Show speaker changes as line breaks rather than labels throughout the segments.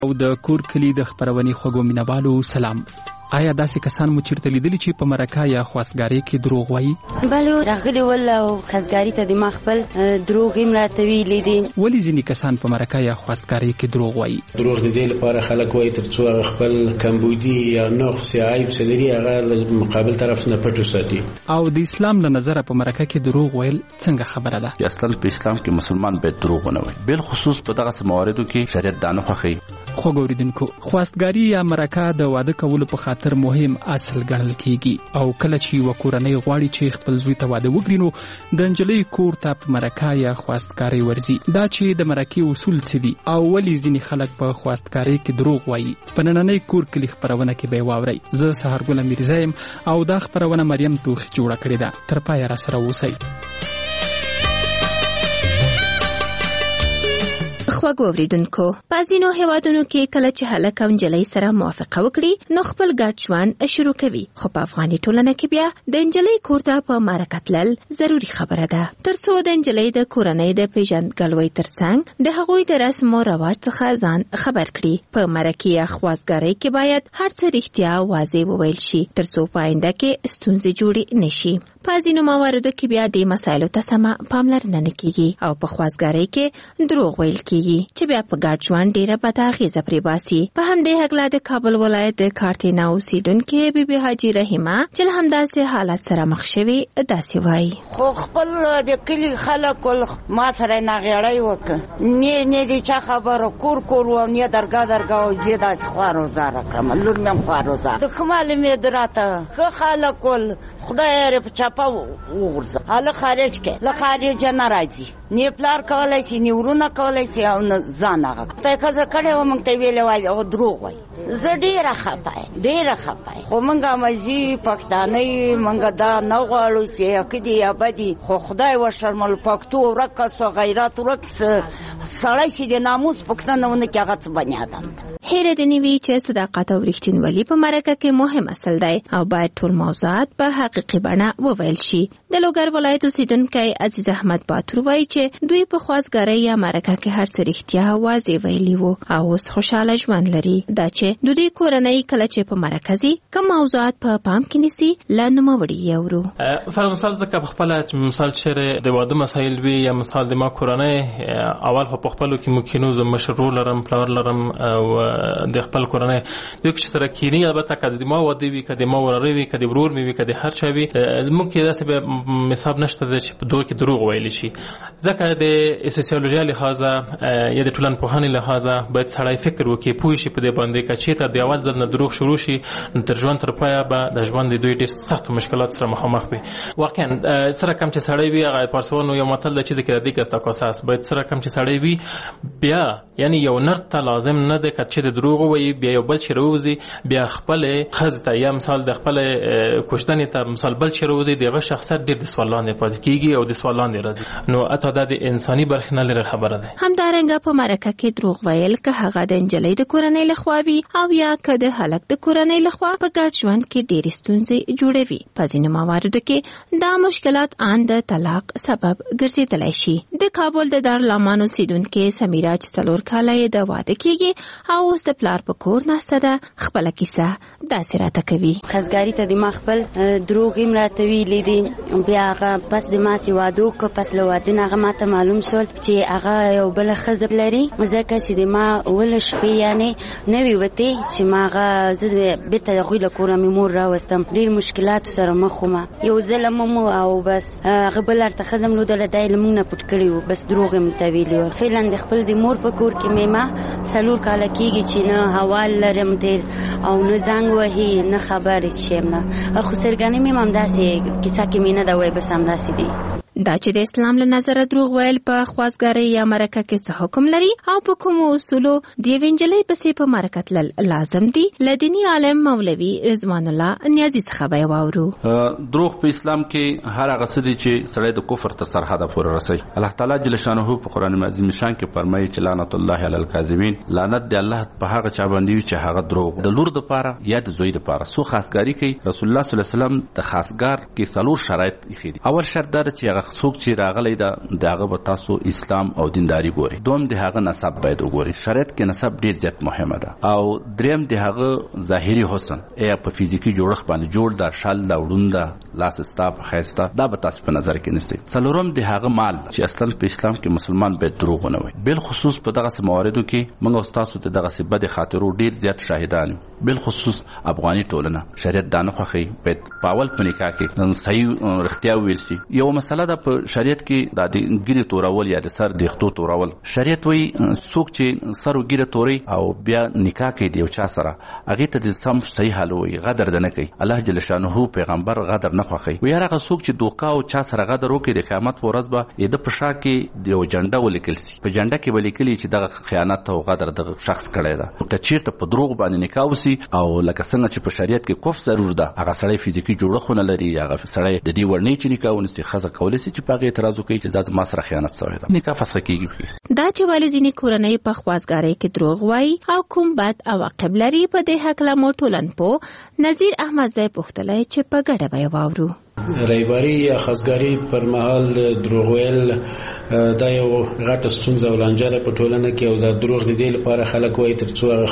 او د کور کلی د خبرونې خوږو مینوالو سلام. آیا داسې کسان مو چیرته لیدلی چې په مرکه یا خواستګارۍ کې دروغ وایي؟
بله راغلي ول او خواستګارۍ ته د ما خپل دروغ یې راته ویلي دي.
ولې ځینې کسان په مرکه یا خواستګارۍ کې دروغ وایي؟
دروغ د دې لپاره خلک وایي تر څو هغه خپل کمبودي یا نقص یا عیب څه لري هغه له مقابل طرف نه پټ وساتي.
او د اسلام له نظره په مرکه کې دروغ ویل څنګه خبره ده؟
اصلا په اسلام کې مسلمان باید دروغ ونه وایي، بل خصوص په دغه مواردو کې شریعت دا نه خوښوي.
خو ګوریدونکو، خواستګاري یا مرکه د واده کولو په خاطر مهم اصل ګڼل کیږي او کله چې یوه کورنۍ غواړي چې خپل زوی ته واده وکړي نو د نجلۍ کور ته په مرکه یا خواستګارۍ ورځي. دا چې د مرکې اصول څه دي او ولې ځینې خلک په خواستګارۍ کې دروغ وایي، په نننۍ کور کلي خپرونه کې به یې واورئ. زه سهارګله میرزا یم او دا خپرونه مریم توخي جوړه کړې ده. تر پایه راسره اوسئ.
خوږو اوریدونکو، په ځینو هیوادونو کې کله چې هلک او نجلۍ سره موافقه وکړي نو خپل ګډ ژوند شروع کوي، خو په افغاني ټولنه کې بیا د نجلۍ کور ته په مرکه تلل ضروري خبره ده، تر څو د نجلۍ د کورنۍ د پیژندګلوۍ ترڅنګ د هغوی د رسم او رواج څخه ځان خبر کړي. په مرکه یا خواستګارۍ کې باید هر څه رښتیا واضح وویل شي تر څو په آینده کې ستونزې جوړې نشي. په ځینو مواردو کې بیا د مسایلو ته سمه پاملرنه نه کیږي او په خواستګارۍ کې دروغ ویل کیږي چې بیا په ګډ ژوند ډیره بده اغیزه پرې باسي. په همدې هکله د کابل ولایت د کارتینا اوسیدونکې بیبي حاجي رحیمه چې له همداسې حالت سره مخ شوي داسې وایي:
خو خپل د کلي خلک ما سره ناغېړی وکړه، نه د چا خبره کور کور و نه درګاه او زه داسې خواروزاره کړم، لور مې هم خواروزاره د کمال مې دراته ښه خلک ول خدای یې په چاپه وغورځه هله خارج کې له خارجه نه راځي، نه پلار کولی شي نه ورونه کولی شي او نه ځان هغه ته ښځه کړې وه موږ ته ویلې وایي او دروغ وایي. زه ډېره خفه یم خو موږ مزي پښتانه موږ دا نه غواړو چې کدي یا بدي، خو خدای وشرمل پښتو ورک سو غیرت ورک سړی چې د ناموس پښتنه ونه کې هغه څه بني ادم ده.
هیره دې نه وي چې صداقت او رښتینولي په مرکه کې مهم اصل دی او باید ټول موضوعات په حقیقي بڼه وویل شي. د لوګر ولایت اوسیدونکی عزیز احمد باتور وایي چې دوی په خواستګارۍ یا مرکه کې هر څه رښتیا واضح ویلي وو او اوس خوشحاله ژوند لري. دا چې د دوی کورنۍ کله چې په مرکه ځي کوم موضوعات په پام کې نیسي لا نوموړي یې اورو.
فر مثال ځکه په خپله مثال چېرې د واده مسایل وي یا مثال د ما کورنۍ اول خو په خپلو کې ممکنو زه مشر ورور لرم پلار لرم او د خپل کورنۍ دوی چې سره کینی، البته که د ما واده وي که د ما وراره وي که د ورور مې وي که د هر چا وي زموږ کې داسې به حساب نشته دی چې په دور کې دروغ ویلی شي. ځکه د سوسیولوژي لحاظه یا د ټولنپوهنې لحاظه باید سړی فکر وکړي پوه شي په دې باندې که چېرته د اول ځل نه دروغ شروع شي نو تر ژوند تر پایه به د ژوند د دوی ډېر سختو مشکلات سره مخامخ وي. واقعا سره کم چې سړی وي هغه پارسوانو یو متل د چیزی که د دیګ است کاساس باید سره کم چې سړی وي بیا یعنی یو نر ته لازم نه دی که چې د دروغ وایي بیا یو بل چې راوځي بیا خپل ښځې ته یا مثال د خپل کوشتنې ته مثال بل چې راوځي د هغه شخصیت ډېر د سوال لاندې پاتې کېږي او د سوال لاندې راځي. نو حتی دا د انساني برخې نه لرې خبره ده.
همدارنګه په مرکه کې دروغ ویل که هغه د نجلۍ د کورنۍ لخوا وي او یا که د هلک د کورنۍ لخوا په ګډ ژوند کې ډېرې ستونزې جوړوي. په ځینو مواردو کې دا مشکلات ان د طلاق سبب ګرځېدلی شي. د کابل د دارالامان اوسیدونکې سمیرا چې 4 کاله یې د واده کېږي او اوس د پلار په کور ناسته ده خپله کیسه داسې راته کوي.
خواستګارۍ ته د ما خپل دروغ یې راته ویلي دي، بیا هغه پس د ما سې واده وکړه، پس له واده نه هغه ماته معلوم شول چې هغه یو بله ښځه لري، ځکه چې د ما اوله شپې یعنې نه وې وتې چې ما هغه زه بېرته د هغوی له کوره مې مور راوستم. ډېر مشکلاتو سره مخ وم، یو ظلم هم او بس هغه بل هلته ښځه م لودله دا یې له موږ نه پټ کړي وو، بس دروغ یې مته ویلي وو. فعلا د خپل د مور په کور کې مې ما 4 کاله کېږي چې نه حوال لرم تېر او نه زنګ وهي نه خبرې شیم نه، خو سرګنې مې هم همداسې کیسه کې مې نه ده وایي، بس همداسې دی.
دا چې د اسلام له نظره دروغ ویل په خواستګارۍ یا مرکه کې څه حکم لري او په کومو اصولو د یوې نجلۍ پسې په مرکه تلل لازم دي، له دیني عالم مولوي رضوان الله نیازي څخه به یې واورو.
دروغ په اسلام کې هر هغه څه دي چې سړی د کفر تر سرحده پورې رسوي. الله تعالی جل شانه په قرآن عظیم شان کې فرمایي چې لعنت الله علی الکاذبین، لعنت دی الله په هغه چا باندې وي چې هغه دروغ د لور دپاره یا د زوی دپاره سو خاصګاري کوي. رسول الله صلی الله علیه وسلم د خاصګار کې 4 شرایط ایښي دي. اول شرط دا چې هغه څوک چې راغلی د هغه به تاسو اسلام او دینداری ګوري. دوم د هغه نسب باید وګوري. شریعت کې نسب ډیر زیات مهمه ده. او دریم د هغه ظاهري حسن یا په فزیکی جوړښت باندې جوړ دا شال دا وډون دا لاس استاپ خيستا دا به تاسو په نظر کې نیسئ. څلورم د هغه مال چې اصلا په اسلام کې مسلمان باید دروغ نه وي. بل خصوص په دغه مواردو کې موږ او تاسو ته دغه بد خاطرو ډیر زیات شاهدان یو. بل خصوص افغاني ټولنه شریعت دا نه خوښي باید په اول په نکاح کې صحیح رښتیا ویل شي. یو مسله ده په شریعت کې د ګیره تورول یا د سر د خطو تورول. شریعت وایي څوک چې سر او ګیره توري او بیا نکاح کوي د یو چا سره هغه ته د سم صحیح حل وي غدر نه کوي. الله جل شانه پیغمبر غدر نه خوښي. وی هغه څوک چې دوکا او چا سره غدر وکړي د قیامت په ورځ به د پښا کې د یو جنډه ولیکل شي. په جنډه کې ولیکل چې دغه خیانت او غدر د شخص کړی ده. ته چیرته په دروغ باندې نکاح وسی او لکه څنګه چې په شریعت کې کوف ضرور ده هغه سړی فزیکی جوړښت نه لري هغه سړی د دې ورنی چې نکاح ونستي خزه کولای شي چې په هغه اعتراض وکړي چې دا ما سره خیانت شوی ده نکاح فسخ کیږي.
دا چې والدین کورنۍ په خوازګاری کې دروغ وایي او کوم بد عواقب لري په دې حق لا مو ټولنپوه نذیر احمد زئی پوښتلی چې په ګډه به واورو.
رایباری یا خاصګاری پر مهال دروغ ویل دا یو غټه ستونزه ولانجه په ټولنه کې او دا دروغ د دې لپاره خلک وایي ترڅو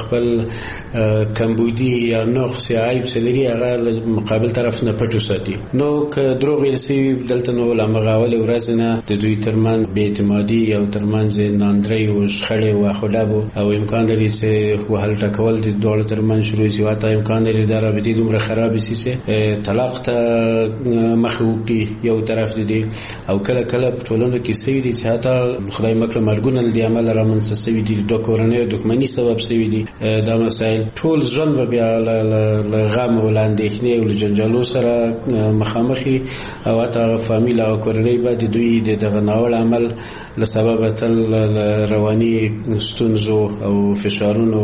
خپل کمبودی یا نقص یا عیب سلري هغه مقابل طرف نه پټو ساتي. نو که دروغ ویل سي دلته نو لمغاول ورځنه د دوی ترمن بې اعتمادي او ترمنځ ناندري او شخړې او خلابو او امکان لري چې وهل ټکول د دوه ترمن شروع شي واته امکان لري دا رابطه دومره خراب شي چې طلاق ته مخوکی یو طرف دي او کله کله په ټولنه کې سوي دي چې حتی خدای مکړه مرګونه د عمل رامنځته سوي دي د کورنۍ دښمنۍ سبب سوي دي. دا مسائل ټول ځن بیا ل غم او لاندېخنې او جنجالو سره مخامخي او حتی فامیل او کورنۍ باندې دوی دغه ناول عمل له سبب تل رواني ستونزو او فشارونو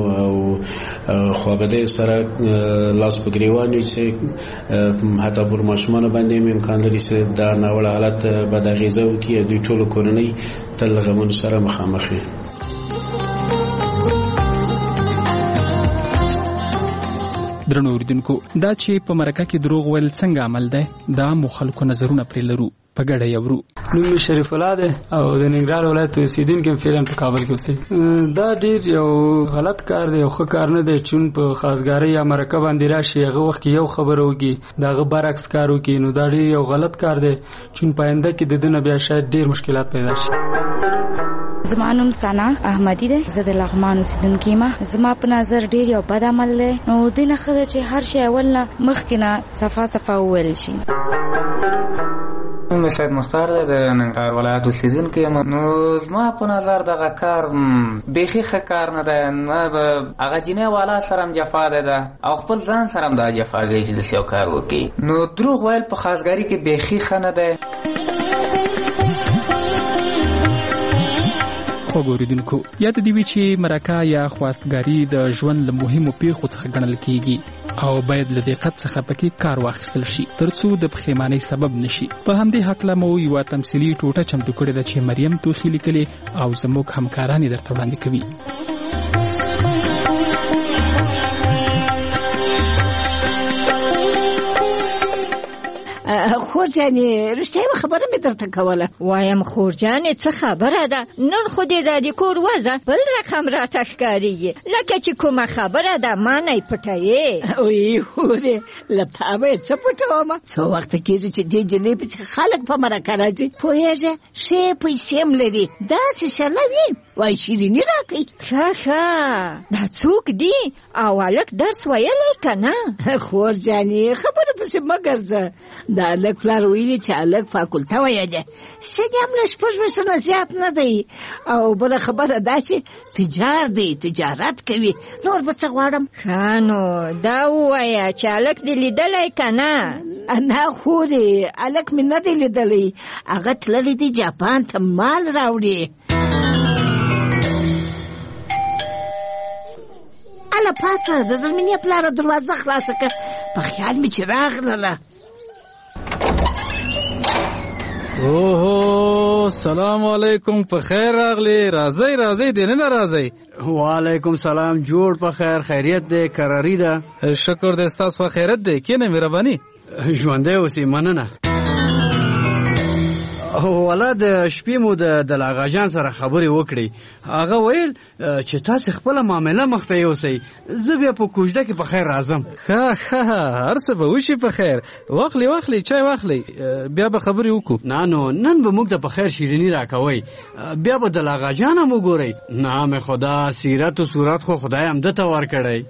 او خوابدې سره لاس په ګریوان چې حتی پر ماشومان باندې امکان لري چې دا ناوړه حالت بد اغیزه وکړي دوی ټول کورنۍ تل غمونو سره مخامخ وي.
درنو اوریدونکو دا چې په مرکه کې دروغ ویل څنګه عمل دی دا مو خلکو نظرونه پرې لرو په ګډه یورو.
نوم شریف الله ده او د ننګرهار ولایت اوسیدونکو فعلا په کابل کې اوسې. دا ډیر یو غلط کار دی او ښه کار نه دی چې په خاصګاری یا مرکه باندې راشي هغه وخت یو خبره وږي داغه برعکس کار وکړي نو دا ډیر یو غلط کار دی چې په آینده کې د دنیا بیا شاید ډیر مشکلات پیدا شي.
زما نوم سنا احمدی ده زه د لغمان اوسیدونکې ما. زما په نظر ډیر یو بد عمل دی نو دینه خدای چې هر شی اول نه مخکې نه صفا ویل شي.
نوم سید مختار ده د ننګرهار ولایت اوسیدونکی یم. نو زما په نظر دغه کار بیخي ښه کار نه دی. هغه جنۍ والا سره هم جفا ده او خپل ځان سره هم دا جفا کوي چې داسې یو کار وکړي. نو دروغ ویل په خاصګاري کې بیخي ښه نه دی.
خوګوریدونکو یاد دی چې مرکه یا خواستګاری د ژوند له مهمو پیښو څخه ګڼل کیږي او باید له دقت څخه پکې کار واخیستل شي ترڅو د پښیمانۍ سبب نشي. په همدې حق له مو یو تمثيلي ټوټه چمتو کړې ده چې مریم توخی لیکلي او زموږ همکاران درته وړاندې کوي.
خورجانې رښتیا خبره مې درته کوله.
وایم خورجانې څه خبره ده نن خو دې د کور وزه بل رقم راته ښکارېږي لکه چې کومه خبره ده ما نه یې پټوې.
وی هورې له تا به یې څه پټومه څو وخته کېږي چې دې جلۍ پسې خلک په مرکه راځي پوهېږې ښې پیسې هم لري داسې شله وي وایي شیریني راکوي.
ښه دا څوک دي او هلک درس ویلی که نه؟
خورجانې خبره پسې مه ګرځه دا هلک پلار ویلي چې هلک فاکولته ویلی سن هم له شپږ میاشتو زیات نه دی او بله خبره دا چې تجار دی تجارت کوي نور به څه غواړم.
ښه نو دا ووایه چې هلک دې لیدلی که نه؟
نه خورې هلک مې نه دی لیدلی هغه تللی دی جاپان ته مال راوړي. اله پاڅه د زلمینې پلاره دروازه خلاصه که په خیال مې چې راغلله.
اوهو سلام علیکم په خیر راغلی راځئ دننه راځئ.
وعلیکم سلام جوړ په خیر خیریت دی کراری ده
شکر دی ستاسو په خیریت دی کینه مهرباني
ژوندی اوسې مننه. والا د شپې مو د لاغا جان سره خبرې وکړې. هغه ویل چې تاسو خپل معاملې مخته یوسئ، زه بیا په کوژده کې په خیر راځم.
ښه هر څه به وشي په خیر. واخلي چای واخلي، بیا به خبرې وکړو.
نو نن به موږ ته په خیر شیرینی راکوئ، بیا به د لاغا جان هم وګورئ. نام خدا، سیرت و صورت خو خدای هم دته ورکړی.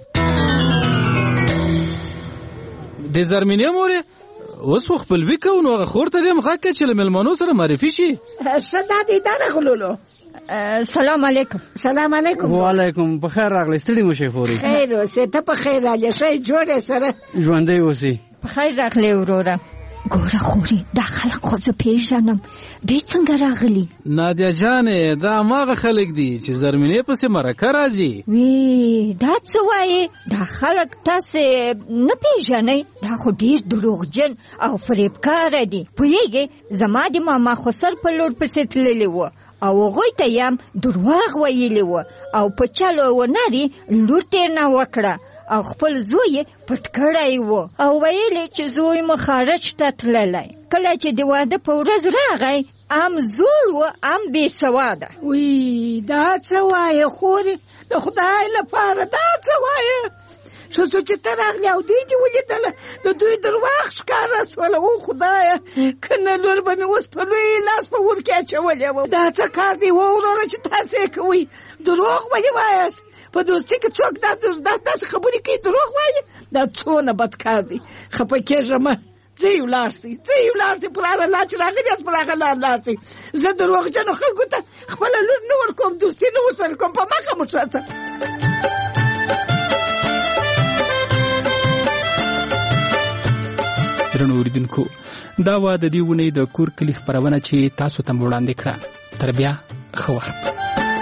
د زرمینې مورې اوس خو خپلوي کوو، نو هغه خور ته دې هم غږ کړه چې له مېلمنو سره معرفي شي.
ښه دا دی دا راغلولو.
سلام علیکم.
سلام علیکم.
وعلیکم. په خیر راغلی. ستړي مو شئ خورې.
خیر اوسې، ته په خیر راغلې. ښه جوړې سره
ژوندی اوسې.
په خیر راغلی وروره. ګوره خورې دا خلک خو زه پیژنم، دوی څنګه راغلي؟
نادیا جانې دا هماغه خلک دي چې زرمینې پسې مرکه راځي.
وی دا څه وایې؟ دا خلک تاسې نه پیژنئ؟ دا خو ډېر دروغجن او فریبکاره دي. پوهېږې زما د ماما خسر په لور پسې تللی و او هغوی ته یې هم درواغ ویلي و او په چل و نري لور تېرنه وکړه او خپل زوی پټ کړی و او ویلې چې زوی مو خارج ته تللی. کله چې د واده په ورځ راغی ام زوړ و ام بې سواده.
وی دا څه وایې خورې؟ د خدای لپاره دا څه وایې؟ ښځو چې ته راغلې او دوی دې ولیدله، د دوی درواغ ښکاره سوله. او خدایه که نه لور به مې اوس په لوی لاس په ور کې اچولې وه. دا څه کار دی وروره چې تاسې یې کوئ؟ دروغ ولې وایاست؟ په دوستي کې څوک داسې خبرې کوي دروغ وایي؟ دا څونه بد کار دی. خفه کېږه مه، ځئ ولاړ سئ پر هغه لار چې راغلي یاست پر هغه لار لاړ سئ. زه دروغجنو خلکو ته خپله لور نه ورکوم، دوستي نه ورسره کوم. په مخه مو ښه څه.
درنو اوریدونکو، دا وه د دې اونۍ د کور کلي خپرونه چې تاسو ته مو وړاندې کړه. تر بیا ښه وخت.